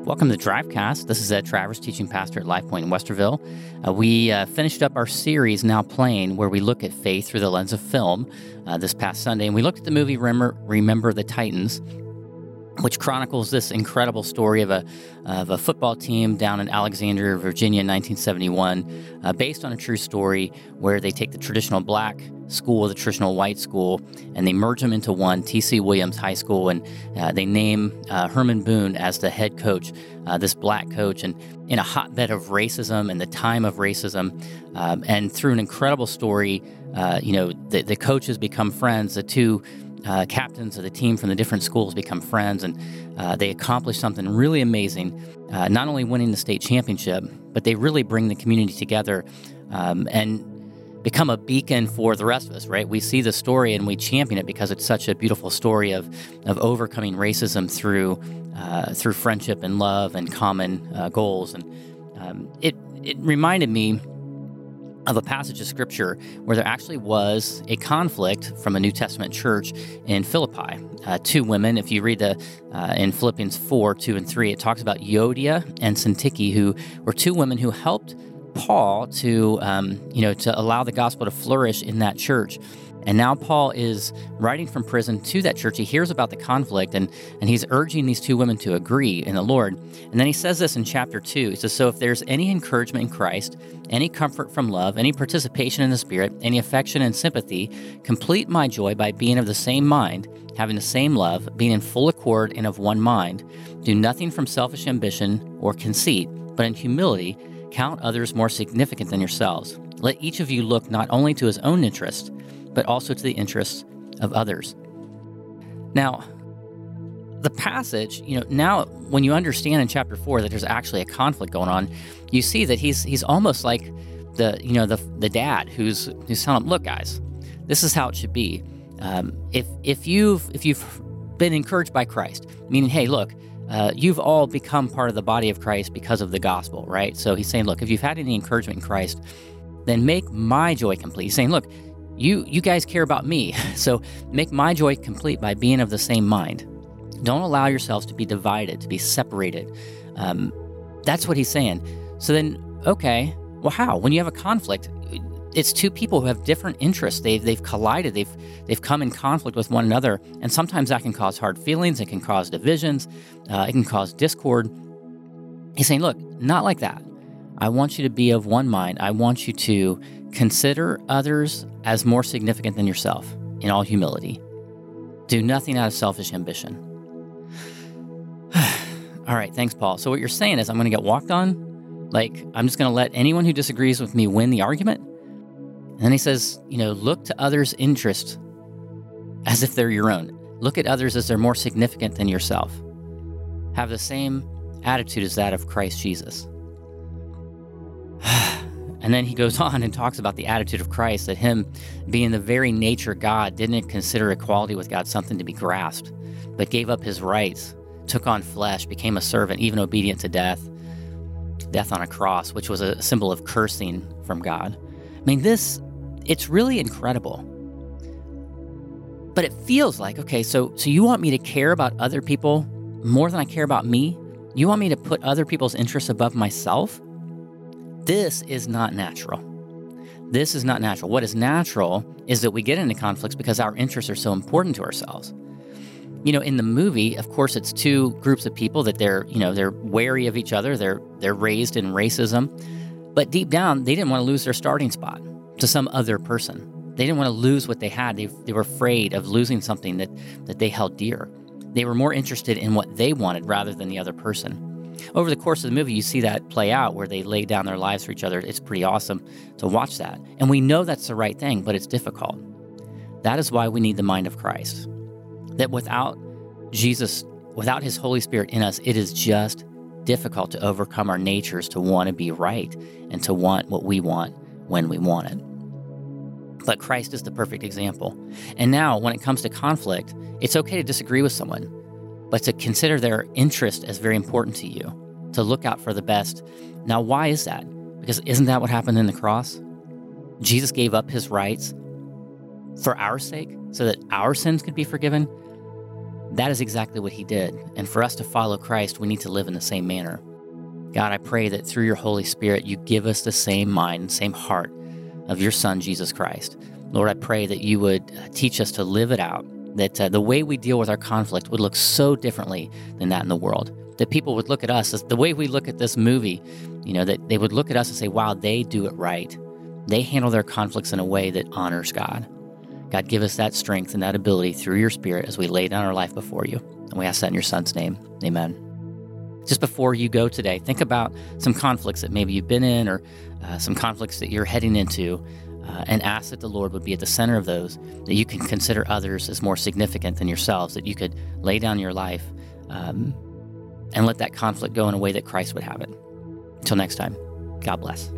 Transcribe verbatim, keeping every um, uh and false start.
Welcome to Drivecast. This is Ed Travers, teaching pastor at Life Point in Westerville. Uh, we uh, finished up our series, Now Playing, where we look at faith through the lens of film uh, this past Sunday. And we looked at the movie Remember, Remember the Titans, which chronicles this incredible story of a of a football team down in Alexandria, Virginia in nineteen seventy-one, uh, based on a true story where they take the traditional black school, the traditional white school, and they merge them into one, T C Williams High School, and uh, they name uh, Herman Boone as the head coach, uh, this black coach, and in a hotbed of racism and the time of racism, um, and through an incredible story, uh, you know, the, the coaches become friends, the two Uh, captains of the team from the different schools become friends, and uh, they accomplish something really amazing, uh, not only winning the state championship, but they really bring the community together um, and become a beacon for the rest of us, right? We see the story and we champion it because it's such a beautiful story of of overcoming racism through uh, through friendship and love and common uh, goals. And um, it, it reminded me of a passage of Scripture where there actually was a conflict from a New Testament church in Philippi. Uh, two women, if you read the uh, in Philippians four, two and three, it talks about Euodia and Syntyche, who were two women who helped Paul to, um, you know, to allow the gospel to flourish in that church. And now Paul is writing from prison to that church. He hears about the conflict, and, and he's urging these two women to agree in the Lord. And then he says this in chapter two. He says, "So if there's any encouragement in Christ, any comfort from love, any participation in the Spirit, any affection and sympathy, complete my joy by being of the same mind, having the same love, being in full accord and of one mind. Do nothing from selfish ambition or conceit, but in humility count others more significant than yourselves. Let each of you look not only to his own interest, but also to the interests of others." Now, the passage, you know, now when you understand in chapter four that there's actually a conflict going on, you see that he's he's almost like the, you know, the the dad who's who's telling them, "Look, guys, this is how it should be. Um, if if you've if you've been encouraged by Christ, meaning, hey, look, uh, you've all become part of the body of Christ because of the gospel, right? So he's saying, look, if you've had any encouragement in Christ, then make my joy complete." He's saying, look, You you guys care about me, so make my joy complete by being of the same mind. Don't allow yourselves to be divided, to be separated. Um, that's what he's saying. So then, okay, well, how? When you have a conflict, it's two people who have different interests. They've they've collided. They've they've come in conflict with one another, and sometimes that can cause hard feelings. It can cause divisions. Uh, it can cause discord. He's saying, look, not like that. I want you to be of one mind. I want you to consider others as more significant than yourself in all humility. Do nothing out of selfish ambition. All right, thanks, Paul. So what you're saying is I'm going to get walked on? Like, I'm just going to let anyone who disagrees with me win the argument? And then he says, you know, look to others' interests as if they're your own. Look at others as they're more significant than yourself. Have the same attitude as that of Christ Jesus. And then he goes on and talks about the attitude of Christ, that him being the very nature God didn't consider equality with God something to be grasped, but gave up his rights, took on flesh, became a servant, even obedient to death, death on a cross, which was a symbol of cursing from God. I mean, this, it's really incredible. But it feels like, okay, so so you want me to care about other people more than I care about me? You want me to put other people's interests above myself? This is not natural. This is not natural. What is natural is that we get into conflicts because our interests are so important to ourselves. You know, in the movie, of course, it's two groups of people that they're, you know, they're wary of each other. They're they're raised in racism. But deep down, they didn't want to lose their starting spot to some other person. They didn't want to lose what they had. They, they were afraid of losing something that, that they held dear. They were more interested in what they wanted rather than the other person. Over the course of the movie, you see that play out where they lay down their lives for each other. It's pretty awesome to watch that. And we know that's the right thing, but it's difficult. That is why we need the mind of Christ. That without Jesus, without his Holy Spirit in us, it is just difficult to overcome our natures to want to be right and to want what we want when we want it. But Christ is the perfect example. And now, when it comes to conflict, it's okay to disagree with someone, but to consider their interest as very important to you, to look out for the best. Now, why is that? Because isn't that what happened in the cross? Jesus gave up his rights for our sake so that our sins could be forgiven. That is exactly what he did. And for us to follow Christ, we need to live in the same manner. God, I pray that through your Holy Spirit, you give us the same mind, same heart of your Son, Jesus Christ. Lord, I pray that you would teach us to live it out, that uh, the way we deal with our conflict would look so differently than that in the world. That people would look at us, as the way we look at this movie, you know, that they would look at us and say, wow, they do it right. They handle their conflicts in a way that honors God. God, give us that strength and that ability through your Spirit as we lay down our life before you. And we ask that in your Son's name. Amen. Just before you go today, think about some conflicts that maybe you've been in or uh, some conflicts that you're heading into, uh, and ask that the Lord would be at the center of those, that you can consider others as more significant than yourselves, that you could lay down your life um, and let that conflict go in a way that Christ would have it. Until next time, God bless.